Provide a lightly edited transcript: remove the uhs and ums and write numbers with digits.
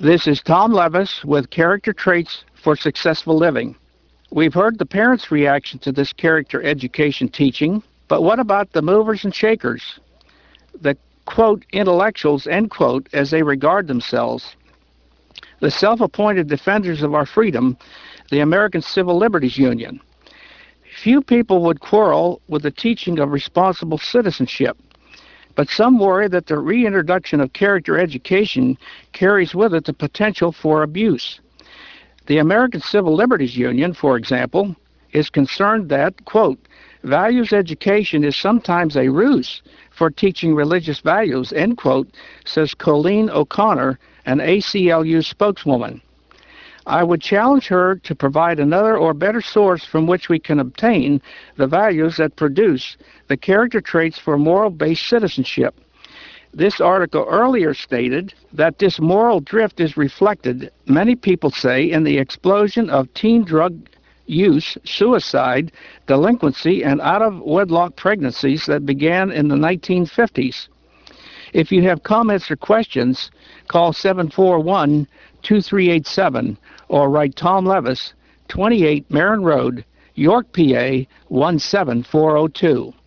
This is Tom Levis with Character Traits for Successful Living. We've heard the parents' reaction to this character education teaching, but what about the movers and shakers? The, quote, intellectuals, end quote, as they regard themselves. The self-appointed defenders of our freedom, the American Civil Liberties Union. Few people would quarrel with the teaching of responsible citizenship, but some worry that the reintroduction of character education carries with it the potential for abuse. The American Civil Liberties Union, for example, is concerned that, quote, values education is sometimes a ruse for teaching religious values, end quote, says Colleen O'Connor, an ACLU spokeswoman. I would challenge her to provide another or better source from which we can obtain the values that produce the character traits for moral-based citizenship. This article earlier stated that this moral drift is reflected, many people say, in the explosion of teen drug use, suicide, delinquency, and out-of-wedlock pregnancies that began in the 1950s. If you have comments or questions, call 741-2387 or write Tom Levis, 28 Marin Road, York, PA 17402.